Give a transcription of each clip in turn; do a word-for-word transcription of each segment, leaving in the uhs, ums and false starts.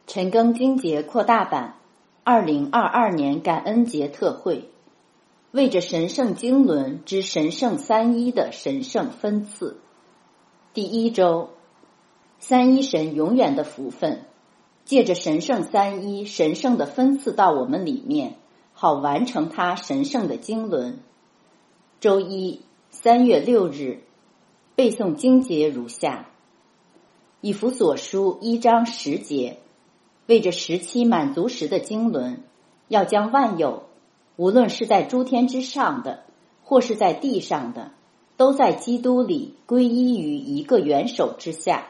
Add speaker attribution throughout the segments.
Speaker 1: 陈庚经节扩大版二零二二年感恩节特会，为着神圣经纶之神圣三一的神圣分赐。第一周，三一神永远的福分，借着神圣三一神圣的分赐到我们里面，好完成它神圣的经纶。周一，三月六日，背诵经节如下：以弗所书一章十节，为着时期满足时的经纶，要将万有，无论是在诸天之上的，或是在地上的，都在基督里归依于一个元首之下。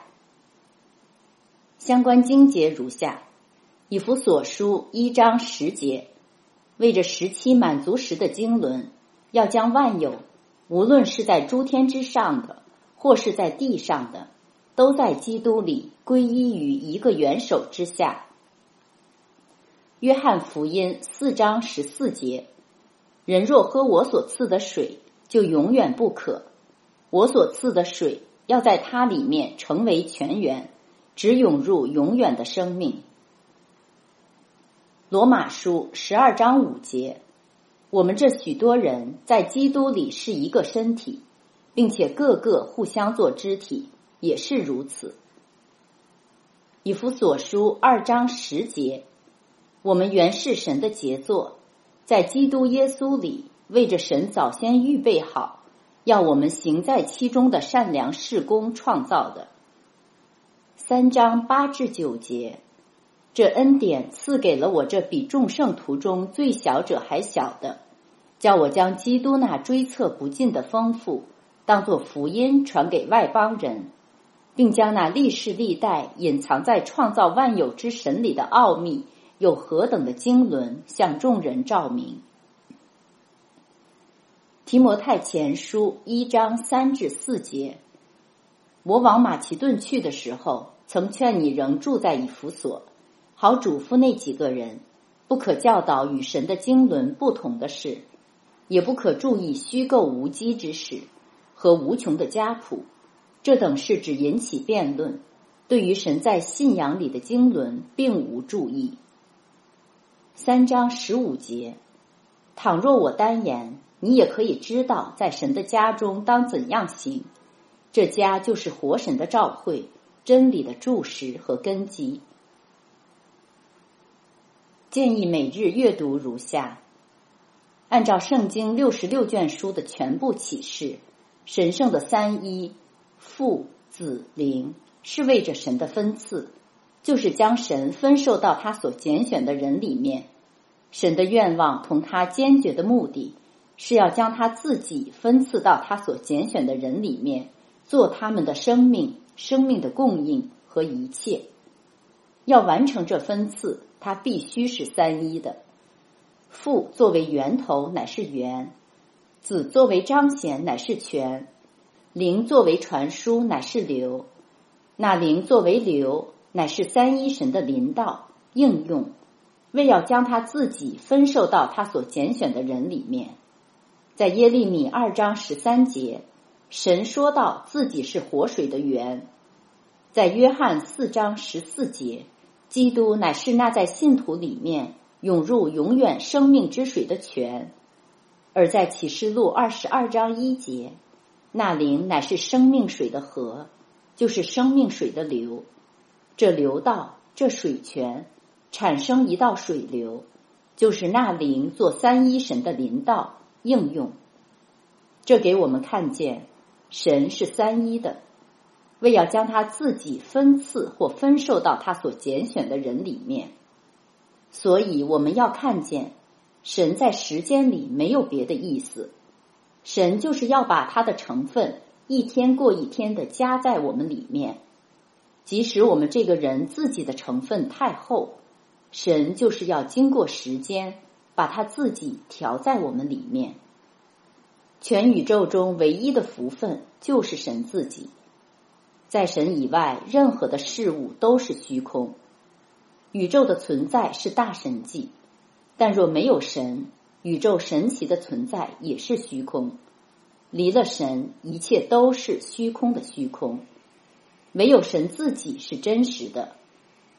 Speaker 1: 相关经节如下：以弗所书一章十节，为着时期满足时的经纶，要将万有，无论是在诸天之上的，或是在地上的，都在基督里归依于一个元首之下。约翰福音四章十四节，人若喝我所赐的水，就永远不渴。我所赐的水要在它里面成为泉源，直涌入永远的生命。罗马书十二章五节，我们这许多人在基督里是一个身体，并且个个互相做肢体，也是如此。以弗所书二章十节，我们原是神的杰作，在基督耶稣里为着神早先预备好，要我们行在其中的善良事工创造的。三章八至九节，这恩典赐给了我这比众圣徒中最小者还小的，叫我将基督那追测不尽的丰富当作福音传给外邦人，并将那历世历代隐藏在创造万有之神里的奥秘有何等的经纶向众人照明。提摩太前书一章三至四节，我往马其顿去的时候，曾劝你仍住在以弗所，好嘱咐那几个人，不可教导与神的经纶不同的事，也不可注意虚构无稽之事和无穷的家谱，这等事只引起辩论，对于神在信仰里的经纶并无注意。三章十五节，倘若我单言，你也可以知道在神的家中当怎样行，这家就是活神的召会，真理的柱石和根基。建议每日阅读如下：按照圣经六十六卷书的全部启示，神圣的三一父子灵是为着神的分赐，就是将神分授到他所拣选的人里面。神的愿望同他坚决的目的，是要将他自己分赐到他所拣选的人里面，做他们的生命、生命的供应和一切。要完成这分赐，他必须是三一的。父作为源头乃是源，子作为彰显乃是权，灵作为传输乃是流，那灵作为流乃是三一神的临到应用，为要将他自己分授到他所拣选的人里面。在耶利米二章十三节，神说到自己是活水的源。在约翰四章十四节，基督乃是那在信徒里面涌入永远生命之水的泉。而在启示录二十二章一节，那灵乃是生命水的河，就是生命水的流。这流道，这水泉产生一道水流，就是那灵做三一神的临到应用。这给我们看见神是三一的，为要将他自己分赐或分授到他所拣选的人里面。所以我们要看见神在时间里没有别的意思，神就是要把他的成分一天过一天的加在我们里面。即使我们这个人自己的成分太厚，神就是要经过时间把他自己调在我们里面。全宇宙中唯一的福分就是神自己，在神以外任何的事物都是虚空。宇宙的存在是大神迹，但若没有神，宇宙神奇的存在也是虚空。离了神，一切都是虚空的虚空。唯有神自己是真实的，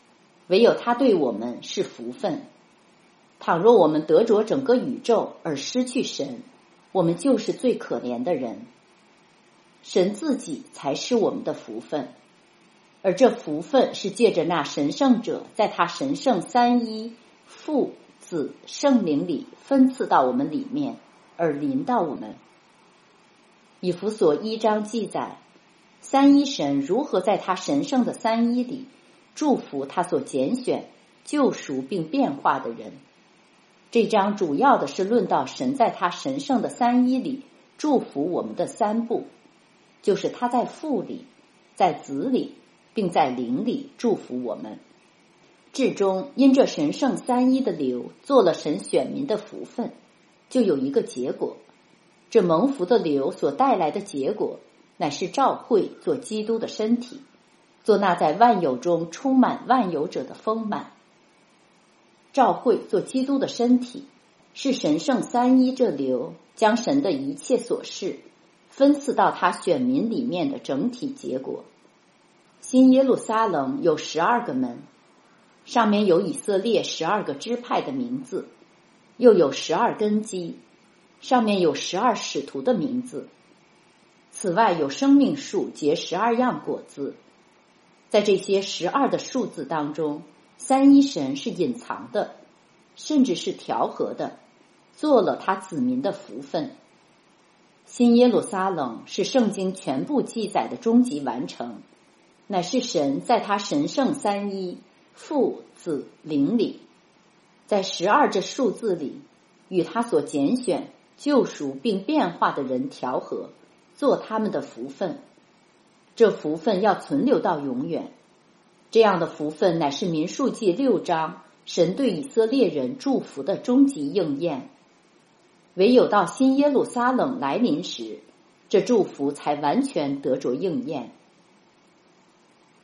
Speaker 1: 唯有他对我们是福分。倘若我们得着整个宇宙而失去神，我们就是最可怜的人。神自己才是我们的福分，而这福分是借着那神圣者在他神圣三一父子圣灵里分赐到我们里面而临到我们。以弗所一章记载，三一神如何在他神圣的三一里祝福他所拣选、救赎并变化的人。这章主要的是论到神在他神圣的三一里祝福我们的三步，就是他在父里、在子里并在灵里祝福我们。至终因这神圣三一的流做了神选民的福分，就有一个结果。这蒙福的流所带来的结果，乃是召会做基督的身体，做那在万有中充满万有者的丰满。召会做基督的身体，是神圣三一这流将神的一切所事分赐到他选民里面的整体结果。新耶路撒冷有十二个门，上面有以色列十二个支派的名字，又有十二根基，上面有十二使徒的名字。此外有生命树结十二样果子。在这些十二的数字当中，三一神是隐藏的，甚至是调和的，做了他子民的福分。新耶路撒冷是圣经全部记载的终极完成，乃是神在他神圣三一父子灵里，在十二这数字里与他所拣选、救赎并变化的人调和，做他们的福分。这福分要存留到永远。这样的福分乃是民数记六章神对以色列人祝福的终极应验。唯有到新耶路撒冷来临时，这祝福才完全得着应验。